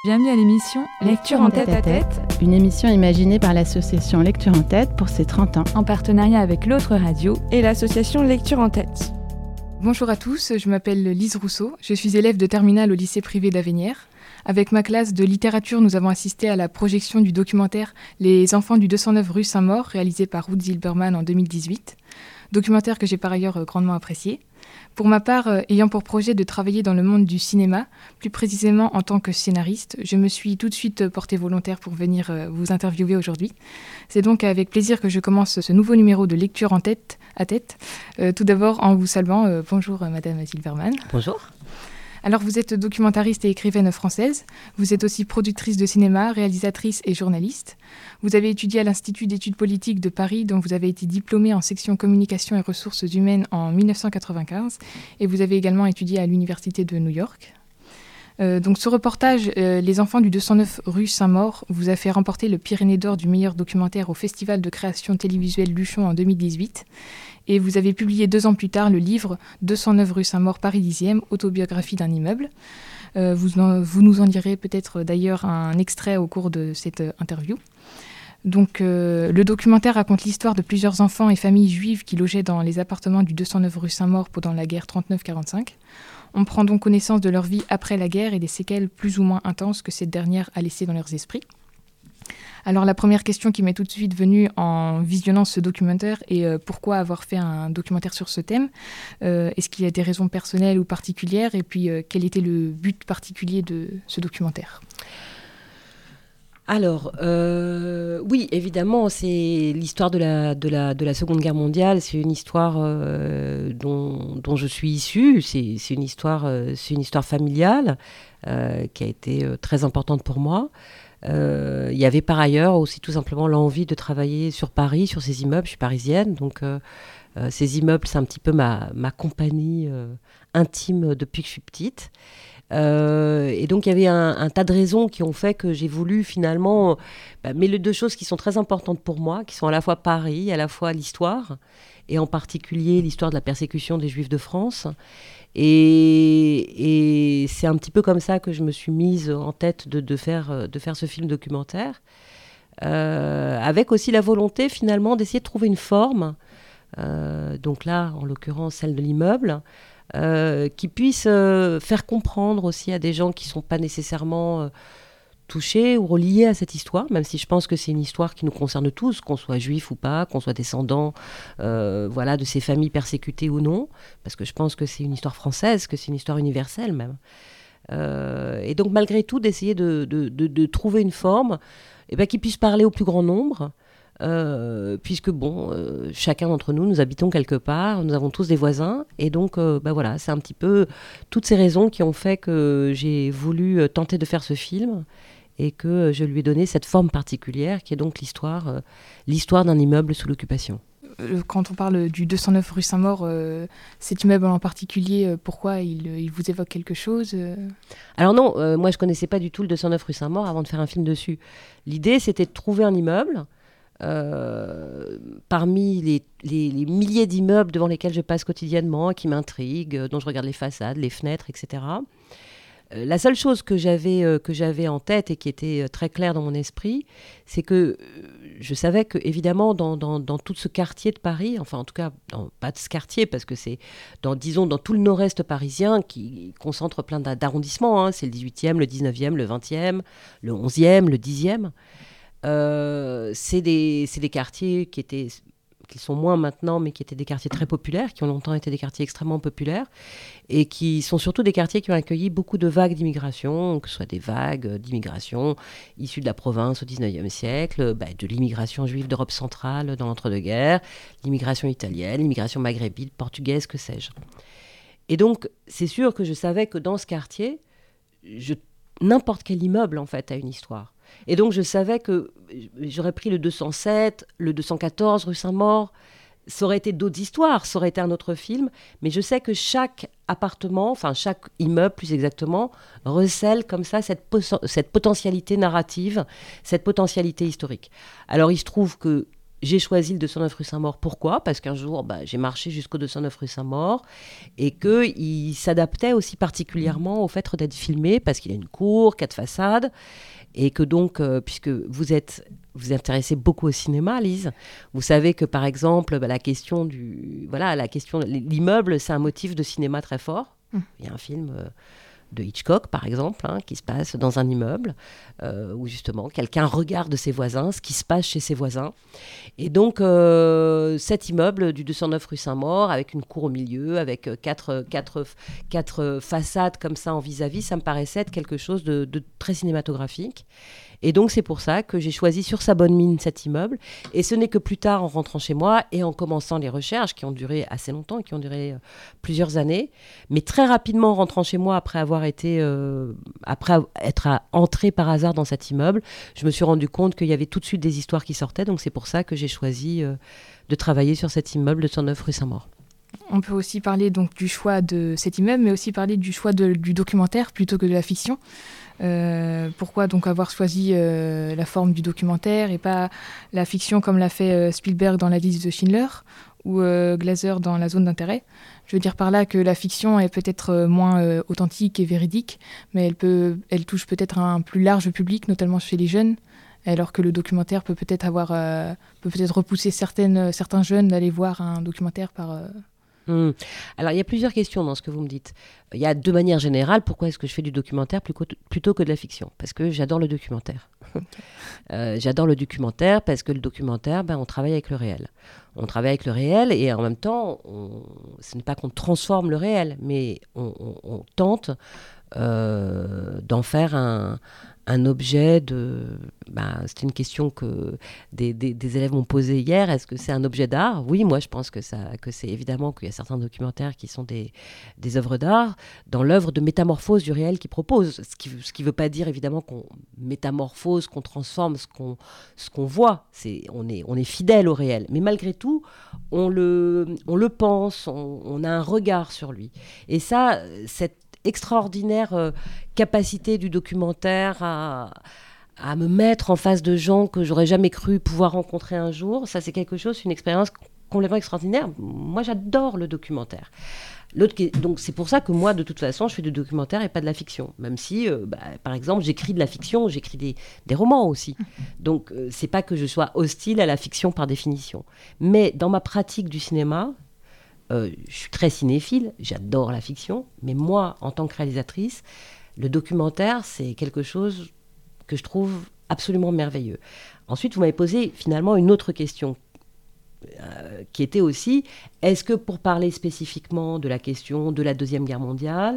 Bienvenue à l'émission Lecture en tête à tête, une émission imaginée par l'association Lecture en tête pour ses 30 ans, en partenariat avec l'autre radio et l'association Lecture en tête. Bonjour à tous, je m'appelle Lise Rousseau, je suis élève de terminale au lycée privé d'Avenières. Avec ma classe de littérature, nous avons assisté à la projection du documentaire Les enfants du 209 rue Saint-Maur, réalisé par Ruth Zilberman en 2018. Documentaire que j'ai par ailleurs grandement apprécié. Pour ma part, ayant pour projet de travailler dans le monde du cinéma, plus précisément en tant que scénariste, je me suis tout de suite portée volontaire pour venir vous interviewer aujourd'hui. C'est donc avec plaisir que je commence ce nouveau numéro de Lecture en tête à tête. Tout d'abord en vous saluant, bonjour Madame Zilberman. Bonjour. Alors vous êtes documentariste et écrivaine française, vous êtes aussi productrice de cinéma, réalisatrice et journaliste. Vous avez étudié à l'Institut d'études politiques de Paris, dont vous avez été diplômée en section communication et ressources humaines en 1995, et vous avez également étudié à l'Université de New York. Donc ce reportage, Les enfants du 209 rue Saint-Maur, vous a fait remporter le Pyrénées d'or du meilleur documentaire au Festival de création télévisuelle Luchon en 2018. Et vous avez publié 2 ans plus tard le livre 209 rue Saint-Maur, Paris 10e, autobiographie d'un immeuble. Vous nous en direz peut-être d'ailleurs un extrait au cours de cette interview. Donc, le documentaire raconte l'histoire de plusieurs enfants et familles juives qui logeaient dans les appartements du 209 rue Saint-Maur pendant la guerre 39-45. On prend donc connaissance de leur vie après la guerre et des séquelles plus ou moins intenses que cette dernière a laissées dans leurs esprits. Alors la première question qui m'est tout de suite venue en visionnant ce documentaire est pourquoi avoir fait un documentaire sur ce thème ? Est-ce qu'il y a des raisons personnelles ou particulières ? Et puis quel était le but particulier de ce documentaire ? Alors, oui, évidemment, c'est l'histoire de la Seconde Guerre mondiale. C'est une histoire dont je suis issue. C'est une histoire familiale qui a été très importante pour moi. Il y avait par ailleurs aussi tout simplement l'envie de travailler sur Paris, sur ces immeubles. Je suis parisienne, donc ces immeubles, c'est un petit peu ma compagnie intime depuis que je suis petite. Et donc il y avait un tas de raisons qui ont fait que j'ai voulu finalement mêler 2 choses qui sont très importantes pour moi, qui sont à la fois Paris, à la fois l'histoire, et en particulier l'histoire de la persécution des Juifs de France. Et c'est un petit peu comme ça que je me suis mise en tête de faire ce film documentaire, avec aussi la volonté finalement d'essayer de trouver une forme, donc là en l'occurrence celle de l'immeuble, qui puisse faire comprendre aussi à des gens qui ne sont pas nécessairement touchés ou reliés à cette histoire, même si je pense que c'est une histoire qui nous concerne tous, qu'on soit juif ou pas, qu'on soit descendant de ces familles persécutées ou non, parce que je pense que c'est une histoire française, que c'est une histoire universelle même. Et donc malgré tout, d'essayer de trouver une forme qui puisse parler au plus grand nombre, puisque chacun d'entre nous habitons quelque part, nous avons tous des voisins, et donc voilà, c'est un petit peu toutes ces raisons qui ont fait que j'ai voulu tenter de faire ce film et que je lui ai donné cette forme particulière qui est donc l'histoire d'un immeuble sous l'occupation. Quand on parle du 209 rue Saint-Maur, cet immeuble en particulier, pourquoi il vous évoque quelque chose ? Alors non, moi je connaissais pas du tout le 209 rue Saint-Maur avant de faire un film dessus. L'idée c'était de trouver un immeuble parmi les milliers d'immeubles devant lesquels je passe quotidiennement, qui m'intriguent, dont je regarde les façades, les fenêtres, etc. La seule chose que j'avais en tête et qui était très claire dans mon esprit, c'est que je savais que évidemment dans tout ce quartier de Paris, enfin en tout cas pas de ce quartier parce que c'est dans tout le nord-est parisien qui concentre plein d'arrondissements, c'est le 18e, le 19e, le 20e, le 11e, le 10e. C'est des quartiers qui sont moins maintenant, mais qui étaient des quartiers très populaires, qui ont longtemps été des quartiers extrêmement populaires, et qui sont surtout des quartiers qui ont accueilli beaucoup de vagues d'immigration, que ce soit des vagues d'immigration issues de la province au XIXe siècle, de l'immigration juive d'Europe centrale dans l'entre-deux-guerres, l'immigration italienne, l'immigration maghrébine, portugaise, que sais-je. Et donc, c'est sûr que je savais que dans ce quartier, n'importe quel immeuble, en fait, a une histoire. Et donc, je savais que j'aurais pris le 207, le 214 rue Saint-Maur. Ça aurait été d'autres histoires, ça aurait été un autre film. Mais je sais que chaque appartement, enfin chaque immeuble plus exactement, recèle comme ça cette potentialité narrative, cette potentialité historique. Alors, il se trouve que j'ai choisi le 209 rue Saint-Maur. Pourquoi ? Parce qu'un jour, j'ai marché jusqu'au 209 rue Saint-Maur et qu'il s'adaptait aussi particulièrement au fait d'être filmé parce qu'il y a une cour, 4 façades et que donc, puisque vous intéressez beaucoup au cinéma, Lise, vous savez que par exemple, l'immeuble, c'est un motif de cinéma très fort. Il y a un film de Hitchcock, par exemple, qui se passe dans un immeuble où justement quelqu'un regarde ses voisins, ce qui se passe chez ses voisins. Et donc, cet immeuble du 209 rue Saint-Maur, avec une cour au milieu, avec quatre façades comme ça en vis-à-vis, ça me paraissait être quelque chose de très cinématographique. Et donc, c'est pour ça que j'ai choisi sur sa bonne mine cet immeuble. Et ce n'est que plus tard, en rentrant chez moi et en commençant les recherches, qui ont duré assez longtemps, qui ont duré plusieurs années, mais très rapidement, en rentrant chez moi, après être entrée par hasard dans cet immeuble, je me suis rendu compte qu'il y avait tout de suite des histoires qui sortaient. Donc, c'est pour ça que j'ai choisi de travailler sur cet immeuble de 109 rue Saint-Maur. On peut aussi parler donc du choix de cet immeuble, mais aussi parler du choix du documentaire plutôt que de la fiction. Pourquoi donc avoir choisi la forme du documentaire et pas la fiction comme l'a fait Spielberg dans La liste de Schindler ou Glaser dans La zone d'intérêt. Je veux dire par là que la fiction est peut-être moins authentique et véridique, mais elle touche peut-être un plus large public, notamment chez les jeunes, alors que le documentaire peut peut-être repousser certains jeunes d'aller voir un documentaire par... Alors, il y a plusieurs questions dans ce que vous me dites. Il y a de manière générale, pourquoi est-ce que je fais du documentaire plutôt que de la fiction ? Parce que j'adore le documentaire. J'adore le documentaire parce que le documentaire, on travaille avec le réel. On travaille avec le réel et en même temps, ce n'est pas qu'on transforme le réel, mais on tente d'en faire un objet de... c'était une question que des élèves m'ont posée hier. Est-ce que c'est un objet d'art ? Oui, moi je pense que c'est évidemment qu'il y a certains documentaires qui sont des œuvres d'art dans l'œuvre de métamorphose du réel qu'ils proposent. Ce qui ne veut pas dire évidemment qu'on métamorphose, qu'on transforme ce qu'on voit. On est fidèle au réel. Mais malgré tout, on le pense, on a un regard sur lui. Et ça, cette extraordinaire capacité du documentaire à me mettre en face de gens que j'aurais jamais cru pouvoir rencontrer un jour, ça c'est quelque chose, une expérience complètement extraordinaire. Moi j'adore le documentaire. Donc c'est pour ça que moi de toute façon je fais du documentaire et pas de la fiction, même si par exemple j'écris de la fiction, j'écris des romans aussi. Donc c'est pas que je sois hostile à la fiction par définition, mais dans ma pratique du cinéma, je suis très cinéphile, j'adore la fiction, mais moi, en tant que réalisatrice, le documentaire, c'est quelque chose que je trouve absolument merveilleux. Ensuite, vous m'avez posé finalement une autre question, qui était aussi, est-ce que pour parler spécifiquement de la question de la Deuxième Guerre mondiale,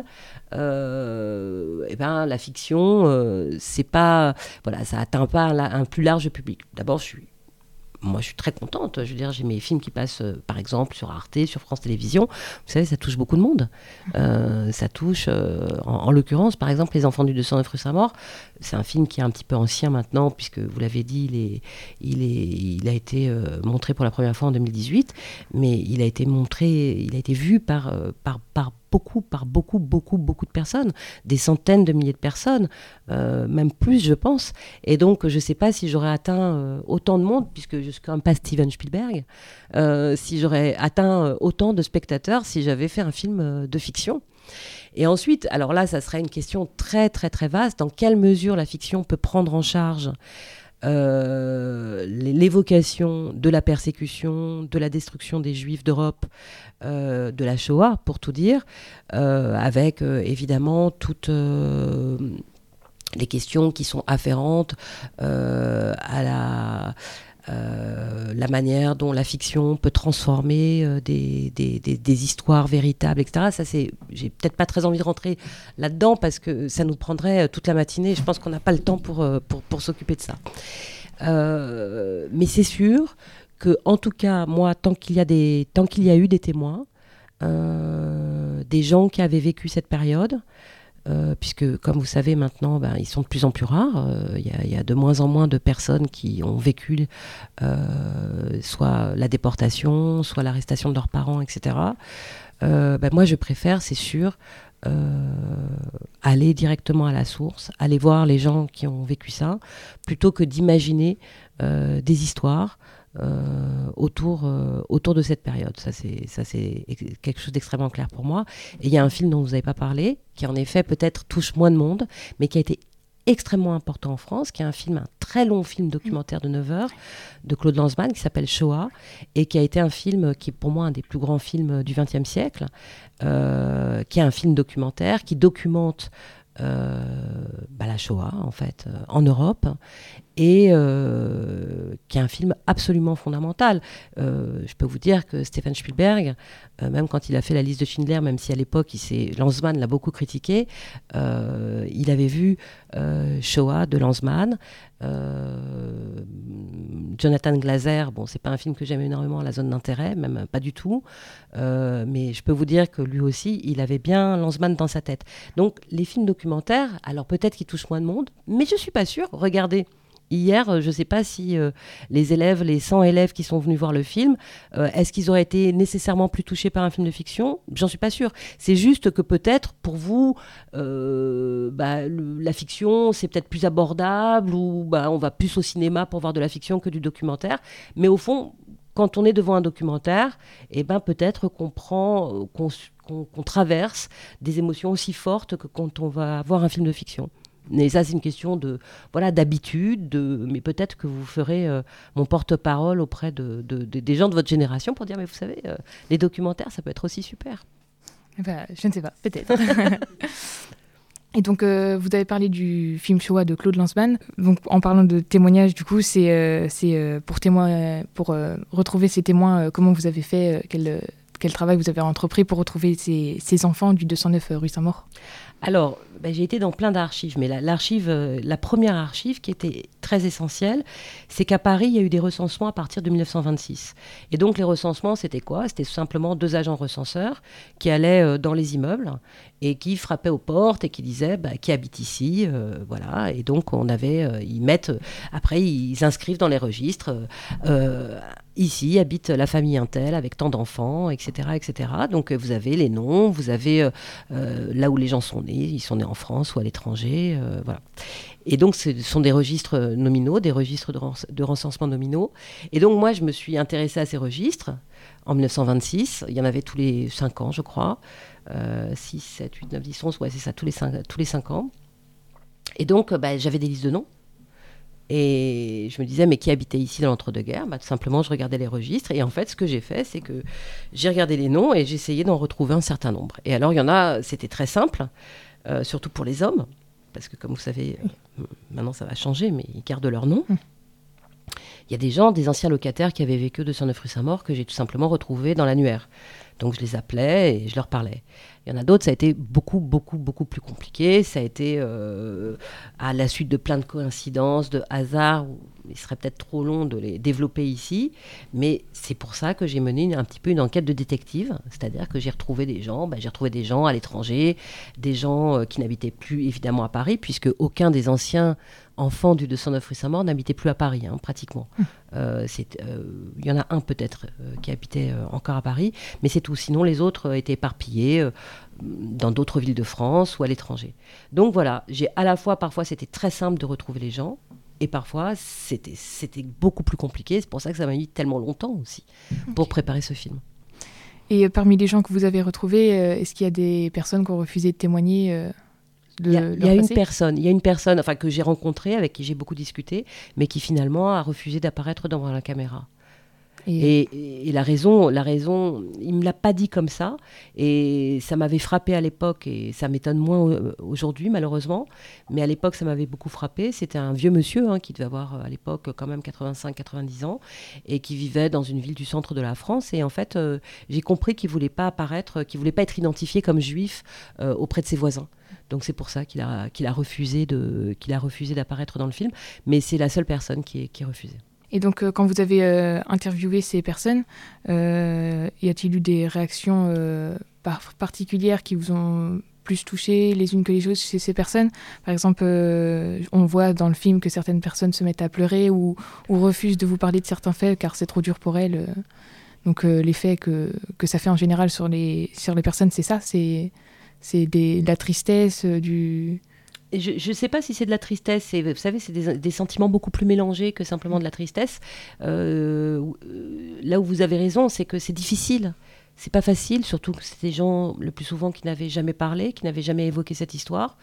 la fiction, c'est pas, ça atteint pas un plus large public. D'abord, moi, je suis très contente. Je veux dire, j'ai mes films qui passent, par exemple, sur Arte, sur France Télévisions. Vous savez, ça touche beaucoup de monde. Ça touche, en l'occurrence, par exemple, Les Enfants du 209 rue Saint-Maur. C'est un film qui est un petit peu ancien maintenant, puisque, vous l'avez dit, il a été montré pour la première fois en 2018. Mais il a été vu par beaucoup de personnes, des centaines de milliers de personnes, même plus, je pense. Et donc, je ne sais pas si j'aurais atteint autant de monde, puisque je ne suis quand même pas Steven Spielberg, si j'aurais atteint autant de spectateurs si j'avais fait un film de fiction. Et ensuite, alors là, ça serait une question très, très, très vaste. Dans quelle mesure la fiction peut prendre en charge l'évocation de la persécution, de la destruction des Juifs d'Europe, de la Shoah, pour tout dire, avec évidemment toutes les questions qui sont afférentes à la manière dont la fiction peut transformer des histoires véritables, etc. Ça, j'ai peut-être pas très envie de rentrer là-dedans parce que ça nous prendrait toute la matinée. Je pense qu'on n'a pas le temps pour s'occuper de ça. Mais c'est sûr que, en tout cas, moi, tant qu'il y a eu des témoins, des gens qui avaient vécu cette période, puisque, comme vous savez, maintenant, ils sont de plus en plus rares. Il y a de moins en moins de personnes qui ont vécu soit la déportation, soit l'arrestation de leurs parents, etc. Moi, je préfère, c'est sûr, aller directement à la source, aller voir les gens qui ont vécu ça, plutôt que d'imaginer des histoires autour de cette période. Ça, c'est quelque chose d'extrêmement clair pour moi. Et il y a un film dont vous n'avez pas parlé, qui en effet peut-être touche moins de monde, mais qui a été extrêmement important en France, qui est un très long film documentaire de 9 heures de Claude Lanzmann qui s'appelle Shoah, et qui a été un film qui est pour moi un des plus grands films du XXe siècle, qui est un film documentaire qui documente la Shoah en fait en Europe, et qui est un film absolument fondamental. Je peux vous dire que Steven Spielberg, même quand il a fait la liste de Schindler, même si à l'époque Lanzmann l'a beaucoup critiqué, il avait vu Shoah de Lanzmann, Jonathan Glaser, bon, c'est pas un film que j'aime énormément, La zone d'intérêt, même pas du tout, mais je peux vous dire que lui aussi, il avait bien Lanzmann dans sa tête. Donc les films documentaires, alors peut-être qu'ils touchent moins de monde, mais je suis pas sûre. Regardez, hier, je ne sais pas si les 100 élèves qui sont venus voir le film, est-ce qu'ils auraient été nécessairement plus touchés par un film de fiction ? J'en suis pas sûre. C'est juste que peut-être, pour vous, la fiction, c'est peut-être plus abordable, ou on va plus au cinéma pour voir de la fiction que du documentaire. Mais au fond, quand on est devant un documentaire, peut-être qu'on traverse des émotions aussi fortes que quand on va voir un film de fiction. Mais ça, c'est une question d'habitude, mais peut-être que vous ferez mon porte-parole auprès des gens de votre génération pour dire, mais vous savez, les documentaires, ça peut être aussi super. Je ne sais pas, peut-être. Et donc, vous avez parlé du film Shoah de Claude Lanzmann. Donc, en parlant de témoignages, du coup, c'est pour retrouver ces témoins, comment vous avez fait, quel travail vous avez entrepris pour retrouver ces enfants du 209 rue Saint-Maur ? Alors, j'ai été dans plein d'archives, mais la première archive qui était très essentielle, c'est qu'à Paris, il y a eu des recensements à partir de 1926. Et donc, les recensements, c'était quoi ? C'était tout simplement 2 agents recenseurs qui allaient dans les immeubles et qui frappaient aux portes et qui disaient qui habite ici, voilà. Et donc, après, ils inscrivent dans les registres. Ici habite la famille Intel avec tant d'enfants, etc., etc. Donc vous avez les noms, vous avez là où les gens sont nés, ils sont nés en France ou à l'étranger, voilà. Et donc ce sont des registres nominaux, des registres de recensement nominaux. Et donc moi je me suis intéressée à ces registres en 1926. Il y en avait tous les 5 ans, je crois. 6, 7, 8, 9, 10, 11, ouais c'est ça, tous les 5 ans. Et donc j'avais des listes de noms. Et je me disais, mais qui habitait ici dans l'entre-deux-guerres ? Tout simplement, je regardais les registres. Et en fait, ce que j'ai fait, c'est que j'ai regardé les noms et j'ai essayé d'en retrouver un certain nombre. Et alors, il y en a, c'était très simple, surtout pour les hommes, parce que comme vous savez, maintenant ça va changer, mais ils gardent leur nom. Il y a des anciens locataires qui avaient vécu au 209 rue Saint-Maur que j'ai tout simplement retrouvés dans l'annuaire. Donc je les appelais et je leur parlais. Il y en a d'autres, ça a été beaucoup, beaucoup, beaucoup plus compliqué. Ça a été à la suite de plein de coïncidences, de hasards. Il serait peut-être trop long de les développer ici. Mais c'est pour ça que j'ai mené un petit peu une enquête de détective. C'est-à-dire que j'ai retrouvé des gens. J'ai retrouvé des gens à l'étranger, des gens qui n'habitaient plus évidemment à Paris, puisque aucun des anciens enfants du 209 rue Saint-Maur n'habitait plus à Paris, pratiquement. Il y en a un peut-être qui habitait encore à Paris, mais c'est tout. Sinon, les autres étaient éparpillés dans d'autres villes de France ou à l'étranger. Donc voilà, parfois c'était très simple de retrouver les gens, et parfois c'était beaucoup plus compliqué. C'est pour ça que ça m'a mis tellement longtemps aussi pour préparer ce film. Et parmi les gens que vous avez retrouvés, est-ce qu'il y a des personnes qui ont refusé de témoigner Il y a une personne que j'ai rencontrée, avec qui j'ai beaucoup discuté, mais qui finalement a refusé d'apparaître devant la caméra. Et la raison, il ne me l'a pas dit comme ça, et ça m'avait frappé à l'époque, et ça m'étonne moins aujourd'hui malheureusement, mais à l'époque ça m'avait beaucoup frappé. C'était un vieux monsieur qui devait avoir à l'époque quand même 85-90 ans, et qui vivait dans une ville du centre de la France, et en fait j'ai compris qu'il ne voulait pas apparaître, qu'il ne voulait pas être identifié comme juif auprès de ses voisins. Donc c'est pour ça qu'il a refusé d'apparaître dans le film, mais c'est la seule personne qui est refusée. Et donc, quand vous avez interviewé ces personnes, y a-t-il eu des réactions particulières qui vous ont plus touché les unes que les autres chez ces personnes ? Par exemple, on voit dans le film que certaines personnes se mettent à pleurer ou refusent de vous parler de certains faits car c'est trop dur pour elles. Donc, l'effet que ça fait en général sur les personnes, c'est ça ? C'est de la tristesse, Je ne sais pas si c'est de la tristesse. Vous savez, c'est des sentiments beaucoup plus mélangés que simplement de la tristesse. Là où vous avez raison, c'est que c'est difficile. C'est pas facile, surtout que c'est des gens, le plus souvent, qui n'avaient jamais parlé, qui n'avaient jamais évoqué cette histoire.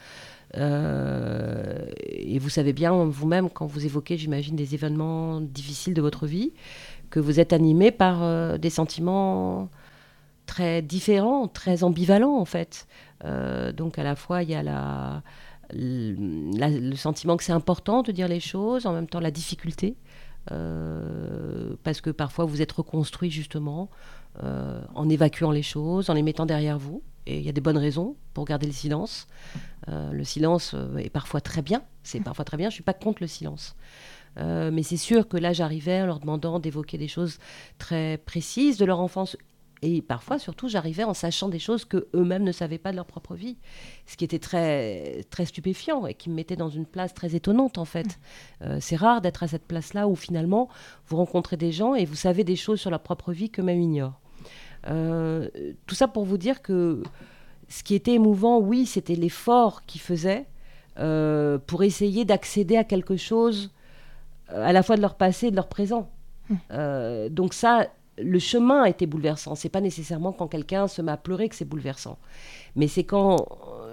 Et vous savez bien, vous-même, quand vous évoquez, j'imagine, des événements difficiles de votre vie, que vous êtes animé par des sentiments très différents, très ambivalents, en fait. Donc, à la fois, il y a le sentiment que c'est important de dire les choses, en même temps, la difficulté. Parce que parfois, vous êtes reconstruit, justement, en évacuant les choses, en les mettant derrière vous. Et il y a des bonnes raisons pour garder le silence. Le silence est parfois très bien. C'est parfois très bien. Je ne suis pas contre le silence. Mais c'est sûr que là, j'arrivais en leur demandant d'évoquer des choses très précises de leur enfance. Et parfois, surtout, j'arrivais en sachant des choses qu'eux-mêmes ne savaient pas de leur propre vie. Ce qui était très, très stupéfiant et qui me mettait dans une place très étonnante, en fait. C'est rare d'être à cette place-là où, finalement, vous rencontrez des gens et vous savez des choses sur leur propre vie qu'eux-mêmes ignorent. Tout ça pour vous dire que ce qui était émouvant, oui, c'était l'effort qu'ils faisaient pour essayer d'accéder à quelque chose à la fois de leur passé et de leur présent. Donc ça, le chemin était bouleversant. C'est pas nécessairement quand quelqu'un se met à pleurer que c'est bouleversant. Mais c'est quand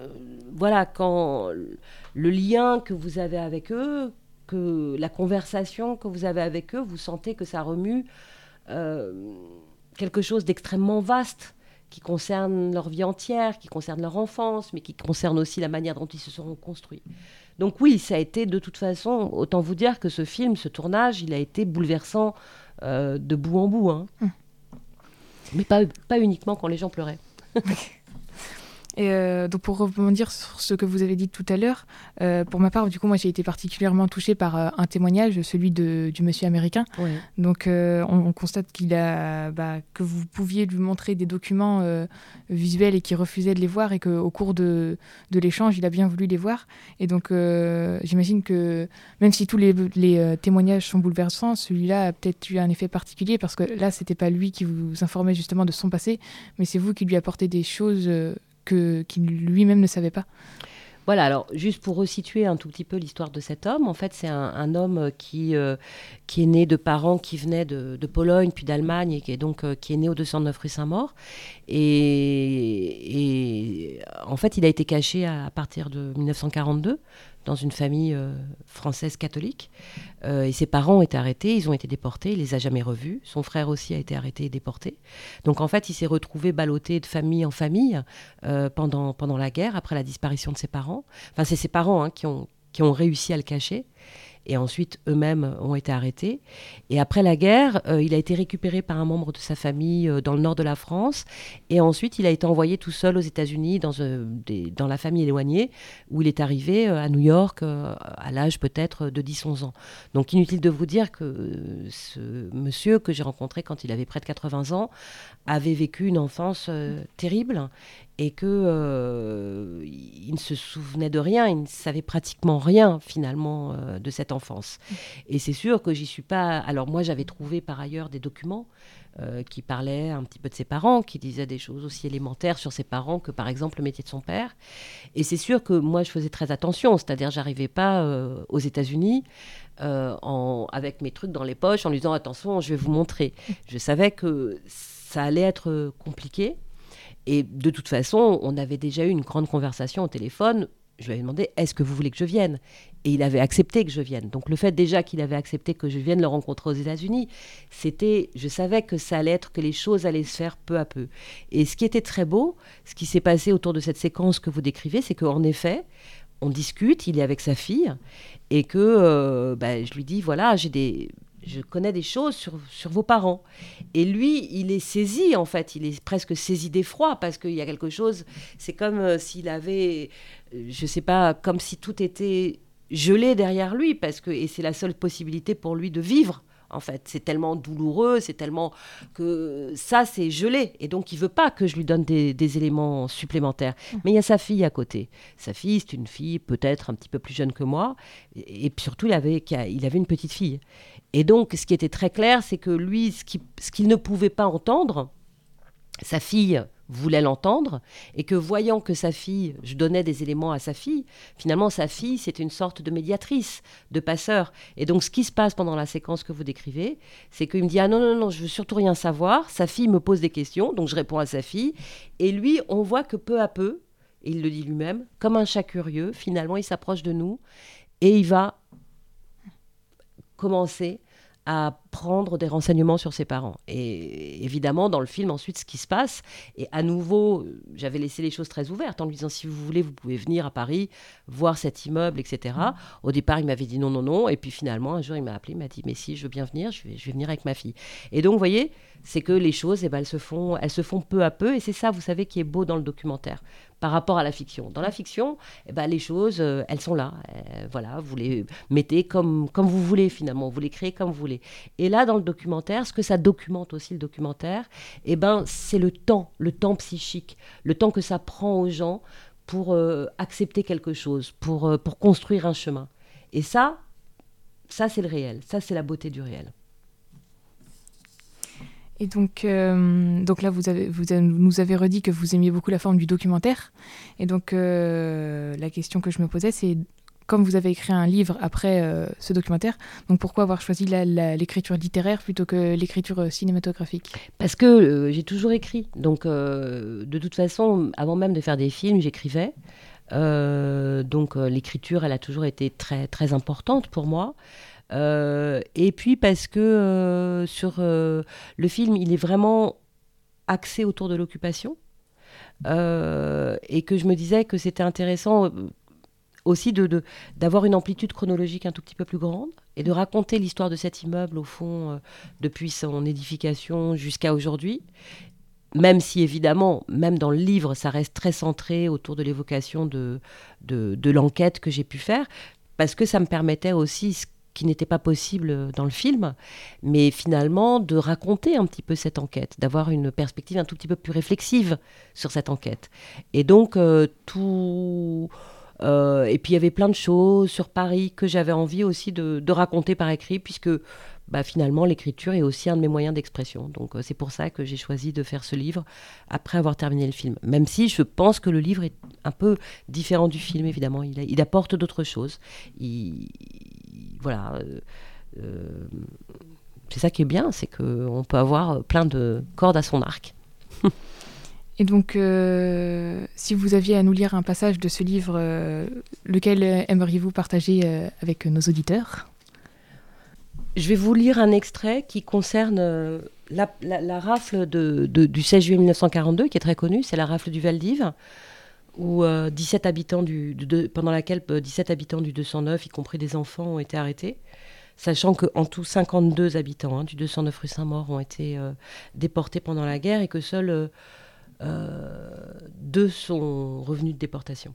le lien que vous avez avec eux, que la conversation que vous avez avec eux, vous sentez que ça remue quelque chose d'extrêmement vaste qui concerne leur vie entière, qui concerne leur enfance, mais qui concerne aussi la manière dont ils se seront construits. Donc oui, ça a été de toute façon, autant vous dire que ce film, ce tournage, il a été bouleversant de bout en bout. Hein. Mais pas uniquement quand les gens pleuraient. Et donc pour rebondir sur ce que vous avez dit tout à l'heure, pour ma part, du coup, moi j'ai été particulièrement touchée par un témoignage, celui du monsieur américain. Ouais. Donc on constate que vous pouviez lui montrer des documents visuels et qu'il refusait de les voir et qu'au cours de l'échange, il a bien voulu les voir. Et donc j'imagine que même si tous les témoignages sont bouleversants, celui-là a peut-être eu un effet particulier parce que là, c'était pas lui qui vous informait justement de son passé, mais c'est vous qui lui apportez des choses qu'il lui-même ne savait pas. Voilà, alors juste pour resituer un tout petit peu l'histoire de cet homme, en fait c'est un homme qui est né de parents qui venaient de Pologne puis d'Allemagne et qui est né au 209 rue Saint-Maur et en fait il a été caché à partir de 1942 dans une famille française catholique et ses parents ont été arrêtés, ils ont été déportés, il les a jamais revus, son frère aussi a été arrêté et déporté, donc en fait il s'est retrouvé ballotté de famille en famille pendant la guerre, après la disparition de ses parents, enfin c'est ses parents qui ont réussi à le cacher. Et ensuite, eux-mêmes ont été arrêtés. Et après la guerre, il a été récupéré par un membre de sa famille dans le nord de la France. Et ensuite, il a été envoyé tout seul aux États-Unis, dans la famille éloignée, où il est arrivé à New York à l'âge peut-être de 10-11 ans. Donc, inutile de vous dire que ce monsieur que j'ai rencontré quand il avait près de 80 ans avait vécu une enfance terrible et qu'il ne se souvenait de rien, il ne savait pratiquement rien finalement de cette enfance. Et c'est sûr que j'y suis pas... Alors moi j'avais trouvé par ailleurs des documents qui parlaient un petit peu de ses parents, qui disaient des choses aussi élémentaires sur ses parents que par exemple le métier de son père. Et c'est sûr que moi je faisais très attention, c'est-à-dire j'arrivais pas aux États-Unis avec mes trucs dans les poches en lui disant attention je vais vous montrer. Je savais que ça allait être compliqué. Et de toute façon, on avait déjà eu une grande conversation au téléphone. Je lui avais demandé, est-ce que vous voulez que je vienne ? Et il avait accepté que je vienne. Donc le fait déjà qu'il avait accepté que je vienne le rencontrer aux États-Unis, je savais que ça allait être, que les choses allaient se faire peu à peu. Et ce qui était très beau, ce qui s'est passé autour de cette séquence que vous décrivez, c'est qu'en effet, on discute, il est avec sa fille, et que je lui dis, voilà, je connais des choses sur vos parents. Et lui, il est saisi, en fait. Il est presque saisi d'effroi parce qu'il y a quelque chose... C'est comme s'il avait... Je ne sais pas, comme si tout était gelé derrière lui et c'est la seule possibilité pour lui de vivre, en fait. C'est tellement douloureux, c'est tellement que ça, c'est gelé. Et donc, il ne veut pas que je lui donne des éléments supplémentaires. Mais il y a sa fille à côté. Sa fille, c'est une fille peut-être un petit peu plus jeune que moi. Et puis surtout, il avait une petite fille. Et donc, ce qui était très clair, c'est que lui, ce qu'il ne pouvait pas entendre, sa fille voulait l'entendre, et que voyant que sa fille, je donnais des éléments à sa fille, finalement sa fille c'était une sorte de médiatrice, de passeur. Et donc ce qui se passe pendant la séquence que vous décrivez, c'est qu'il me dit « Ah non, je veux surtout rien savoir », sa fille me pose des questions, donc je réponds à sa fille, et lui, on voit que peu à peu, et il le dit lui-même, comme un chat curieux, finalement il s'approche de nous, et il va commencer à prendre des renseignements sur ses parents. Et évidemment, dans le film, ensuite, ce qui se passe, et à nouveau, j'avais laissé les choses très ouvertes en lui disant, si vous voulez, vous pouvez venir à Paris, voir cet immeuble, etc. Au départ, il m'avait dit non, et puis finalement, un jour, il m'a appelé, il m'a dit, mais si, je veux bien venir, je vais venir avec ma fille. Et donc, vous voyez, c'est que les choses, elles se font peu à peu, et c'est ça, vous savez, qui est beau dans le documentaire, par rapport à la fiction. Dans la fiction, les choses, elles sont là. Voilà, vous les mettez comme vous voulez, finalement, vous les créez comme vous voulez. Et là, dans le documentaire, ce que ça documente aussi, le documentaire, c'est le temps psychique, le temps que ça prend aux gens pour accepter quelque chose, pour construire un chemin. Et ça c'est le réel, ça c'est la beauté du réel. Et donc là, vous nous avez redit que vous aimiez beaucoup la forme du documentaire. Et donc, la question que je me posais, c'est, comme vous avez écrit un livre après ce documentaire, donc pourquoi avoir choisi l'écriture littéraire plutôt que l'écriture cinématographique ? Parce que j'ai toujours écrit. Donc, de toute façon, avant même de faire des films, j'écrivais. Donc, l'écriture, elle a toujours été très, très importante pour moi. Et puis parce que sur le film, il est vraiment axé autour de l'occupation, et que je me disais que c'était intéressant aussi d'avoir une amplitude chronologique un tout petit peu plus grande et de raconter l'histoire de cet immeuble au fond depuis son édification jusqu'à aujourd'hui, même si évidemment, même dans le livre, ça reste très centré autour de l'évocation de l'enquête que j'ai pu faire, parce que ça me permettait aussi, qui n'était pas possible dans le film, mais finalement de raconter un petit peu cette enquête, d'avoir une perspective un tout petit peu plus réflexive sur cette enquête. Et donc, et puis il y avait plein de choses sur Paris que j'avais envie aussi de raconter par écrit, puisque finalement l'écriture est aussi un de mes moyens d'expression. Donc c'est pour ça que j'ai choisi de faire ce livre après avoir terminé le film. Même si je pense que le livre est un peu différent du film, évidemment. Il apporte d'autres choses. Voilà. C'est ça qui est bien, c'est qu'on peut avoir plein de cordes à son arc. Et donc, si vous aviez à nous lire un passage de ce livre, lequel aimeriez-vous partager avec nos auditeurs ? Je vais vous lire un extrait qui concerne la rafle du 16 juillet 1942, qui est très connue, c'est la rafle du Val-d'Hiv, où pendant laquelle 17 habitants du 209, y compris des enfants, ont été arrêtés, sachant qu'en tout 52 habitants du 209 rue Saint-Maur ont été déportés pendant la guerre et que seuls 2 sont revenus de déportation.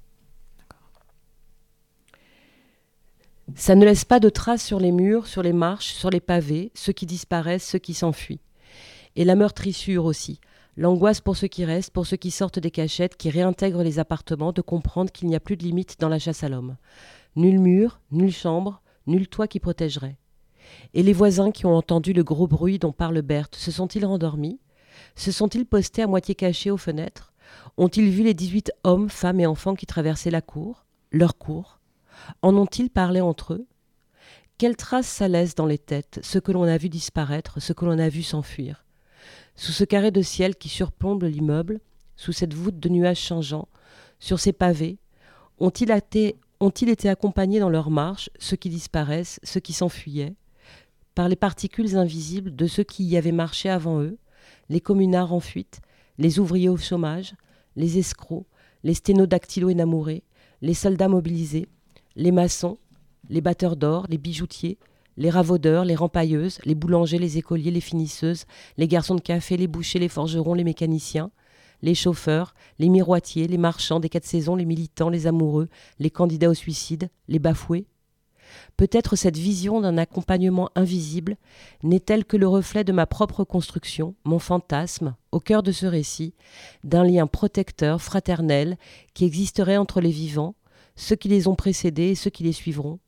Ça ne laisse pas de traces sur les murs, sur les marches, sur les pavés, ceux qui disparaissent, ceux qui s'enfuient. Et la meurtrissure aussi. L'angoisse pour ceux qui restent, pour ceux qui sortent des cachettes, qui réintègrent les appartements, de comprendre qu'il n'y a plus de limite dans la chasse à l'homme. Nul mur, nulle chambre, nul toit qui protégerait. Et les voisins qui ont entendu le gros bruit dont parle Berthe, se sont-ils rendormis ? Se sont-ils postés à moitié cachés aux fenêtres ? Ont-ils vu les 18 hommes, femmes et enfants qui traversaient la cour, leur cour ? En ont-ils parlé entre eux ? Quelles traces ça laisse dans les têtes, ce que l'on a vu disparaître, ce que l'on a vu s'enfuir ? Sous ce carré de ciel qui surplombe l'immeuble, sous cette voûte de nuages changeants, sur ces pavés, ont-ils été accompagnés dans leur marche, ceux qui disparaissent, ceux qui s'enfuyaient, par les particules invisibles de ceux qui y avaient marché avant eux, les communards en fuite, les ouvriers au chômage, les escrocs, les sténodactylos énamourés, les soldats mobilisés, les maçons, les batteurs d'or, les bijoutiers, les ravaudeurs, les rempailleuses, les boulangers, les écoliers, les finisseuses, les garçons de café, les bouchers, les forgerons, les mécaniciens, les chauffeurs, les miroitiers, les marchands des 4 saisons, les militants, les amoureux, les candidats au suicide, les bafoués. Peut-être cette vision d'un accompagnement invisible n'est-elle que le reflet de ma propre construction, mon fantasme, au cœur de ce récit, d'un lien protecteur, fraternel, qui existerait entre les vivants, ceux qui les ont précédés et ceux qui les suivront,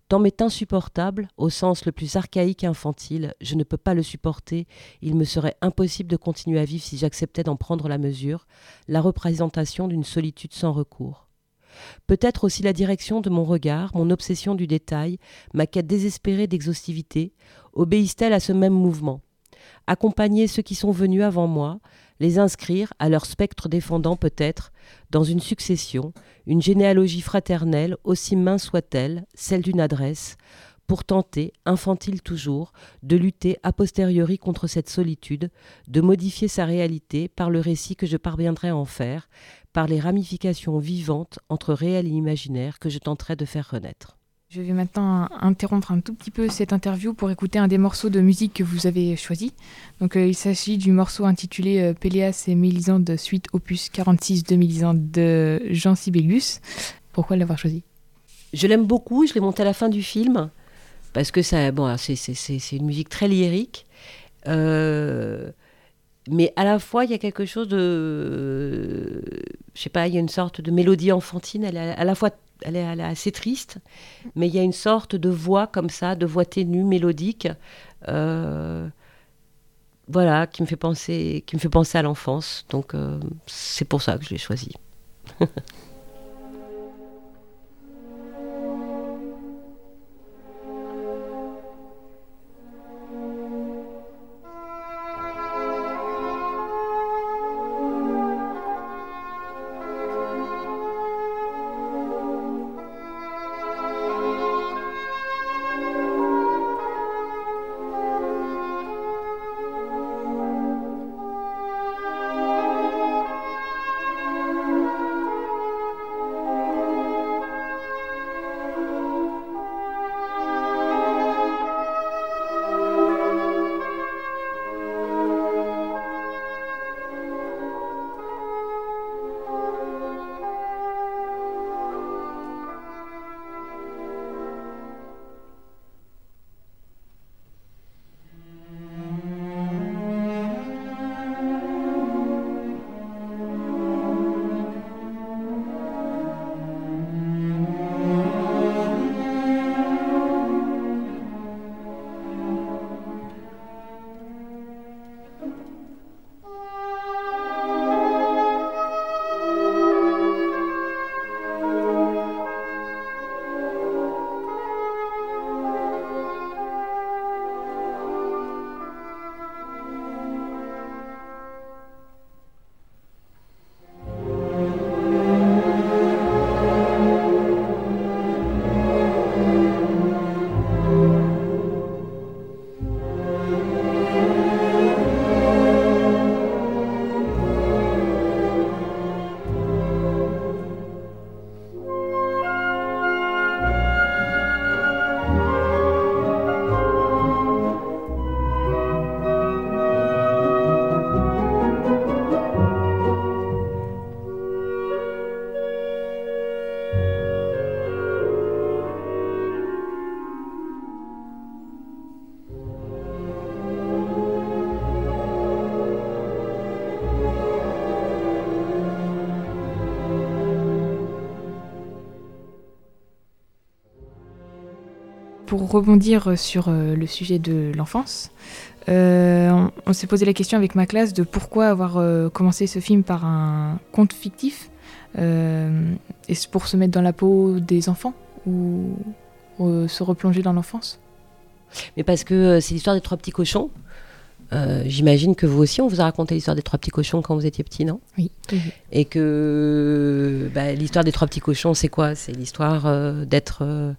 Tant m'est insupportable, au sens le plus archaïque et infantile, je ne peux pas le supporter, il me serait impossible de continuer à vivre si j'acceptais d'en prendre la mesure, la représentation d'une solitude sans recours. Peut-être aussi la direction de mon regard, mon obsession du détail, ma quête désespérée d'exhaustivité, obéissent-elles à ce même mouvement. Accompagner ceux qui sont venus avant moi, les inscrire, à leur spectre défendant peut-être, dans une succession, une généalogie fraternelle, aussi mince soit-elle, celle d'une adresse, pour tenter, infantile toujours, de lutter a posteriori contre cette solitude, de modifier sa réalité par le récit que je parviendrai à en faire, par les ramifications vivantes entre réel et imaginaire que je tenterai de faire renaître. Je vais maintenant interrompre un tout petit peu cette interview pour écouter un des morceaux de musique que vous avez choisi. Donc, il s'agit du morceau intitulé Péléas et Mélisande, suite opus 46-2010 de Jean Sibelius. Pourquoi l'avoir choisi ? Je l'aime beaucoup, je l'ai monté à la fin du film, parce que c'est une musique très lyrique. Mais à la fois, il y a quelque chose de... Je sais pas, il y a une sorte de mélodie enfantine, elle est à la fois... Elle est assez triste, mais il y a une sorte de voix comme ça, de voix ténue, mélodique, voilà, qui me fait penser à l'enfance. Donc c'est pour ça que je l'ai choisi. Pour rebondir sur le sujet de l'enfance, on s'est posé la question avec ma classe de pourquoi avoir commencé ce film par un conte fictif, et pour se mettre dans la peau des enfants ou se replonger dans l'enfance. Mais parce que c'est l'histoire des trois petits cochons. J'imagine que vous aussi, on vous a raconté l'histoire des trois petits cochons quand vous étiez petit, non ? Oui. Et que l'histoire des trois petits cochons, c'est quoi ? C'est l'histoire de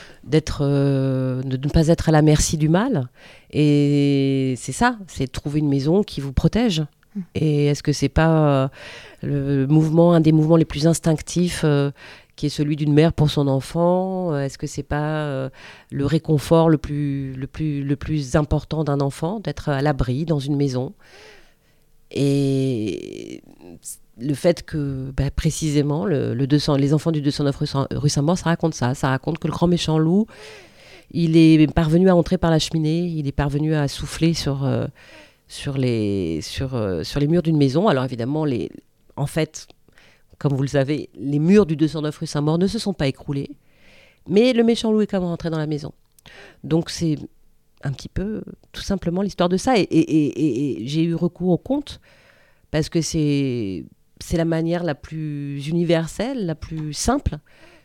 ne pas être à la merci du mal. Et c'est ça, c'est de trouver une maison qui vous protège. Et est-ce que c'est pas un des mouvements les plus instinctifs qui est celui d'une mère pour son enfant? Est-ce que c'est pas le réconfort le plus important d'un enfant, d'être à l'abri dans une maison? Et le fait que précisément les enfants du 209 rue Saint-Maur, ça raconte ça. Ça raconte que le grand méchant loup, il est parvenu à entrer par la cheminée, il est parvenu à souffler sur les murs d'une maison. Alors évidemment, en fait, comme vous le savez, les murs du 209 rue Saint-Maur ne se sont pas écroulés, Mais le méchant loup est quand même rentré dans la maison. Donc c'est un petit peu tout simplement l'histoire de ça. Et j'ai eu recours au conte parce que c'est la manière la plus universelle, la plus simple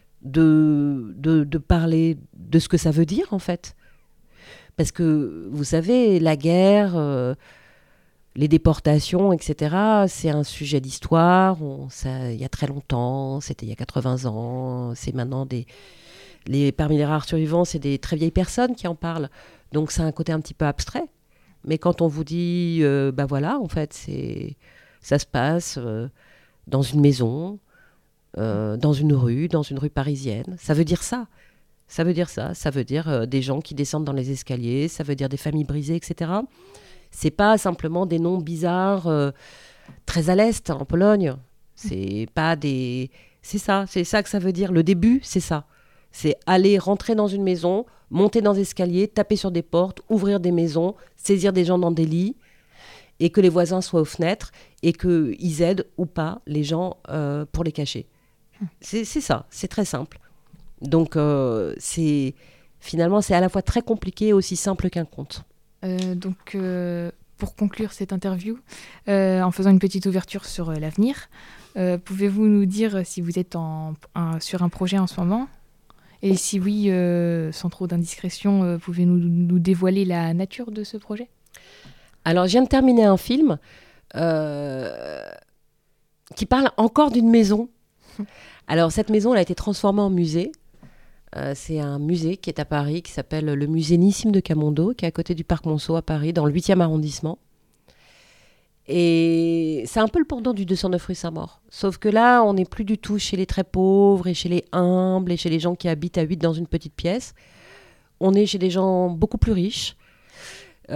de parler de ce que ça veut dire en fait. Parce que vous savez, la guerre, les déportations, etc., c'est un sujet d'histoire. Il y a très longtemps, c'était il y a 80 ans, c'est maintenant parmi les rares survivants, c'est des très vieilles personnes qui en parlent. Donc ça a un côté un petit peu abstrait. Mais quand on vous dit, voilà, en fait, ça se passe dans une maison, dans une rue parisienne. Ça veut dire ça. Ça veut dire des gens qui descendent dans les escaliers, ça veut dire des familles brisées, etc. C'est pas simplement des noms bizarres très à l'est, en Pologne. C'est ça que ça veut dire. Le début, c'est ça. C'est aller rentrer dans une maison, monter dans des escaliers, taper sur des portes, ouvrir des maisons, saisir des gens dans des lits, et que les voisins soient aux fenêtres, et qu'ils aident ou pas les gens pour les cacher. C'est ça, c'est très simple. Donc, finalement, c'est à la fois très compliqué et aussi simple qu'un conte. Pour conclure cette interview, en faisant une petite ouverture sur l'avenir, pouvez-vous nous dire si vous êtes sur un projet en ce moment ? Et si oui, sans trop d'indiscrétion, pouvez-vous nous dévoiler la nature de ce projet ? Alors, je viens de terminer un film qui parle encore d'une maison. Alors, cette maison, elle a été transformée en musée. C'est un musée qui est à Paris, qui s'appelle le musée Nissim de Camondo, qui est à côté du parc Monceau à Paris, dans le 8e arrondissement. Et c'est un peu le pendant du 209 rue Saint-Maur. Sauf que là, on n'est plus du tout chez les très pauvres et chez les humbles et chez les gens qui habitent à 8 dans une petite pièce. On est chez des gens beaucoup plus riches. Une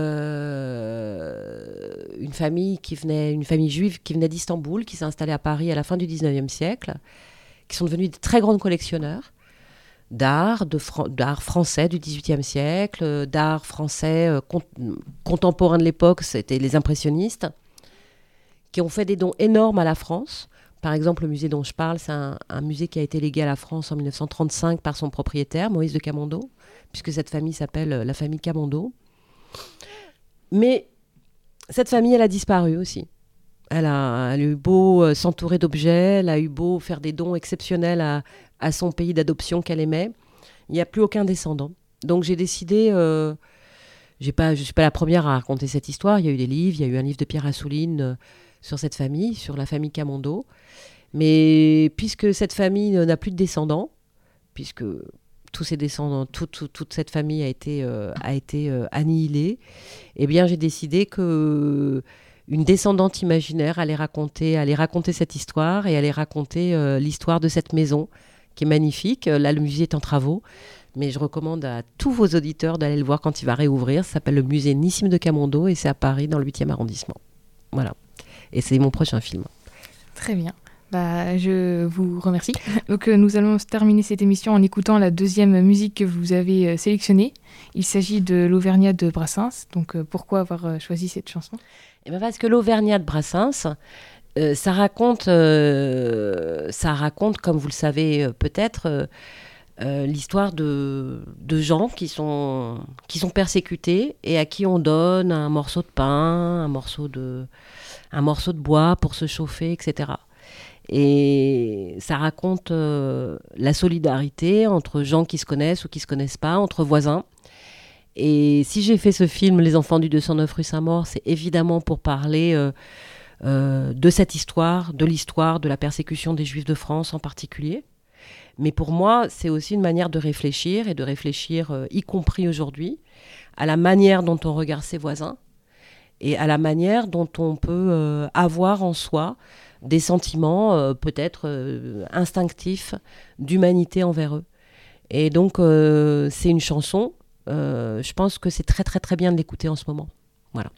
famille juive qui venait d'Istanbul, qui s'est installée à Paris à la fin du 19e siècle, qui sont devenus des très grands collectionneurs d'art français du XVIIIe siècle, d'art français contemporain de l'époque, c'était les impressionnistes, qui ont fait des dons énormes à la France. Par exemple, le musée dont je parle, c'est un musée qui a été légué à la France en 1935 par son propriétaire, Maurice de Camondo, puisque cette famille s'appelle la famille Camondo. Mais cette famille, elle a disparu aussi. Elle a eu beau s'entourer d'objets, elle a eu beau faire des dons exceptionnels à son pays d'adoption qu'elle aimait. Il n'y a plus aucun descendant. Donc j'ai décidé, je ne suis pas la première à raconter cette histoire, il y a eu des livres, il y a eu un livre de Pierre Assouline sur cette famille, sur la famille Camondo. Mais puisque cette famille n'a plus de descendants, puisque tous ses descendants, toute cette famille a été annihilée, eh bien j'ai décidé que une descendante imaginaire allait raconter cette histoire et allait raconter l'histoire de cette maison qui est magnifique. Là, le musée est en travaux, mais je recommande à tous vos auditeurs d'aller le voir quand il va réouvrir. Ça s'appelle le musée Nissim de Camondo et c'est à Paris, dans le 8e arrondissement. Voilà. Et c'est mon prochain film. Très bien. Je vous remercie. Donc, nous allons terminer cette émission en écoutant la deuxième musique que vous avez sélectionnée. Il s'agit de l'Auvergnat de Brassens. Donc, pourquoi avoir choisi cette chanson ? Parce que l'Auvergnat de Brassens, ça raconte, comme vous le savez peut-être, l'histoire de gens qui sont persécutés et à qui on donne un morceau de pain, un morceau de bois pour se chauffer, etc. Et ça raconte la solidarité entre gens qui se connaissent ou qui ne se connaissent pas, entre voisins. Et si j'ai fait ce film, Les enfants du 209 rue Saint-Maur, c'est évidemment pour parler de cette histoire, de la persécution des Juifs de France en particulier. Mais pour moi, c'est aussi une manière de réfléchir, y compris aujourd'hui, à la manière dont on regarde ses voisins et à la manière dont on peut avoir en soi des sentiments peut-être instinctifs d'humanité envers eux. Et donc, c'est une chanson. Je pense que c'est très très très bien de l'écouter en ce moment. Voilà.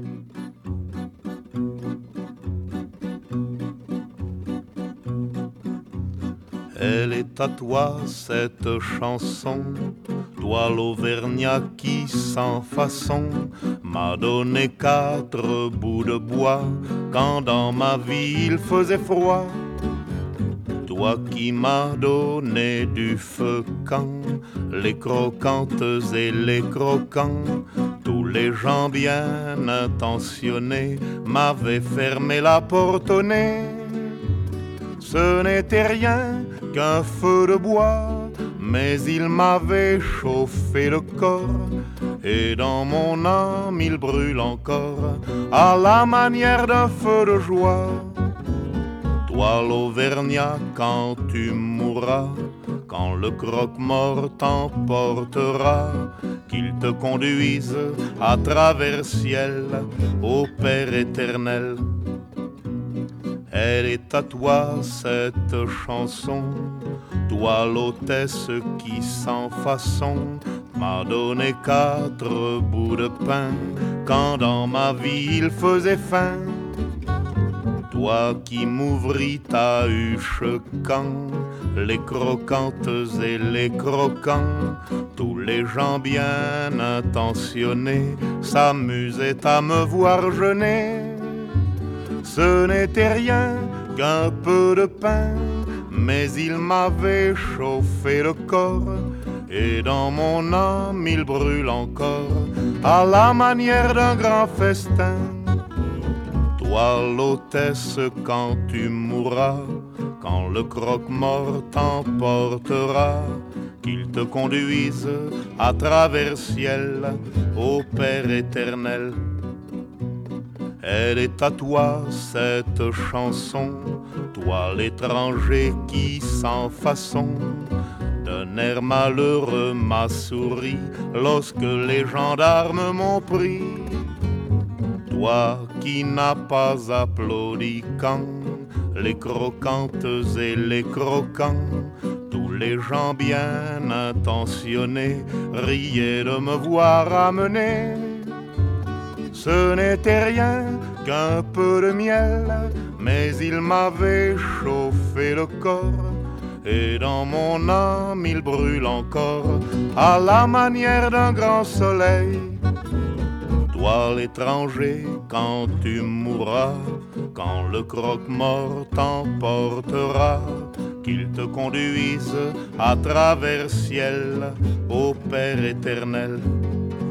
Elle est à toi cette chanson, toi l'Auvergnat qui sans façon m'a donné 4 bouts de bois quand dans ma vie il faisait froid. toi qui m'as donné du feu quand les croquantes et les croquants, tous les gens bien intentionnés m'avaient fermé la porte au nez. Ce n'était rien qu'un feu de bois, mais il m'avait chauffé le corps, et dans mon âme il brûle encore à la manière d'un feu de joie. Toi l'Auvergnat, quand tu mourras, quand le croque-mort t'emportera, qu'il te conduise à travers ciel au Père éternel. Elle est à toi cette chanson, toi l'hôtesse qui sans façon m'a donné 4 bouts de pain quand dans ma vie il faisait faim. Toi qui m'ouvris ta huche quand les croquantes et les croquants, tous les gens bien intentionnés s'amusaient à me voir jeûner. Ce n'était rien qu'un peu de pain, mais il m'avait chauffé le corps, et dans mon âme il brûle encore à la manière d'un grand festin. Toi l'hôtesse, quand tu mourras, quand le croque-mort t'emportera, qu'il te conduise à travers ciel au Père éternel. Elle est à toi cette chanson, toi l'étranger qui sans façon d'un air malheureux m'a souri lorsque les gendarmes m'ont pris. Toi qui n'as pas applaudi quand les croquantes et les croquants, tous les gens bien intentionnés riaient de me voir amener. Ce n'était rien qu'un peu de miel, mais il m'avait chauffé le corps, et dans mon âme il brûle encore à la manière d'un grand soleil. Toi l'étranger, quand tu mourras, quand le croque-mort t'emportera, qu'il te conduise à travers ciel au Père éternel.